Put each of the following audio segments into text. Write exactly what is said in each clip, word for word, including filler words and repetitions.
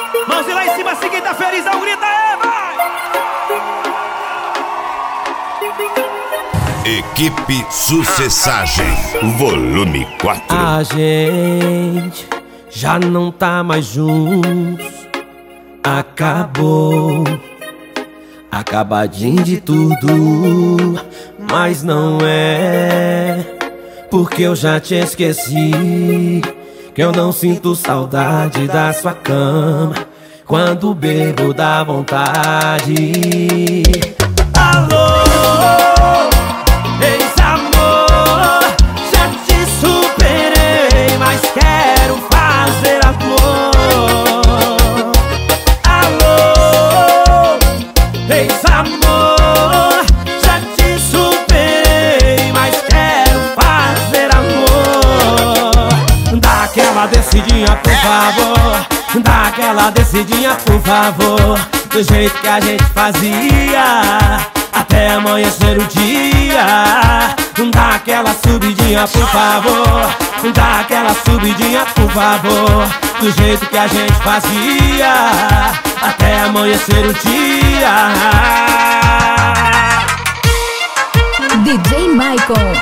Mãozinha lá em cima, assim quem tá felizão, grita aí, vai! Equipe Sucessagem, volume quatro. A gente já não tá mais juntos. Acabou, acabadinho de tudo. Mas não é, porque eu já te esqueci. Que eu não sinto saudade da sua cama. Quando bebo dá vontade. Alô, ex-amor, já te superei, mas quero fazer amor. Alô, ex-amor, já te superei, mas quero fazer amor. Dá aquela descidinha, por favor. Dá aquela descidinha, por favor. Do jeito que a gente fazia, até amanhecer o dia. Dá aquela subidinha, por favor. Dá aquela subidinha, por favor. Do jeito que a gente fazia, até amanhecer o dia. D J Michael.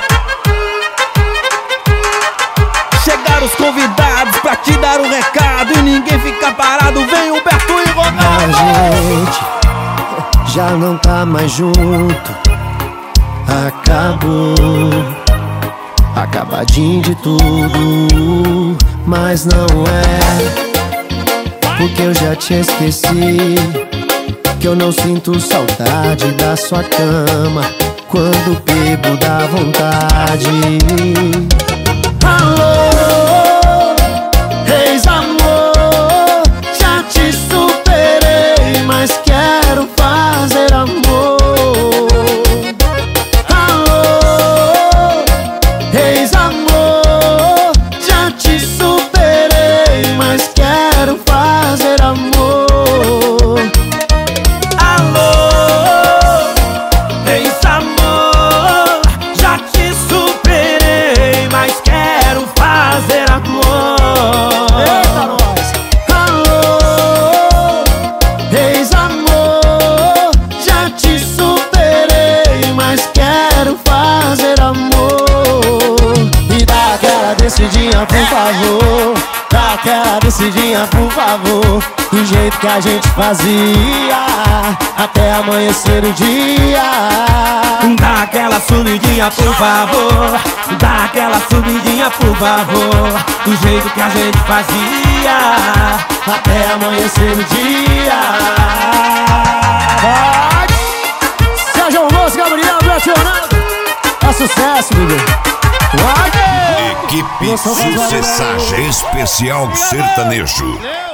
Chegaram os convidados pra te dar um recado e ninguém fica parado, vem Humberto e Ronaldo. A gente já não tá mais junto. Acabou, acabadinho de tudo. Mas não é, porque eu já te esqueci. Que eu não sinto saudade da sua cama. Quando bebo dá vontade. Alô, ex-amor, já te superei, mas quero fazer amor. Alô, ex-amor, já te superei, mas quero fazer amor. Alô, ex-amor, já te superei, mas quero fazer amor. Eita, nós! Alô, ex-amor, já te superei, mas quero fazer amor. E dá aquela descidinha, por favor. Dá aquela descidinha, por favor. Do jeito que a gente fazia, até amanhecer o dia. Dá aquela subidinha, por favor. Dá aquela subidinha, por favor. Do jeito que a gente fazia, Até amanhecer o dia. Vai! Sérgio Alonso, Gabriel, Betionado. É sucesso, bebê. Vai! Equipe Sucessagem Especial Sertanejo.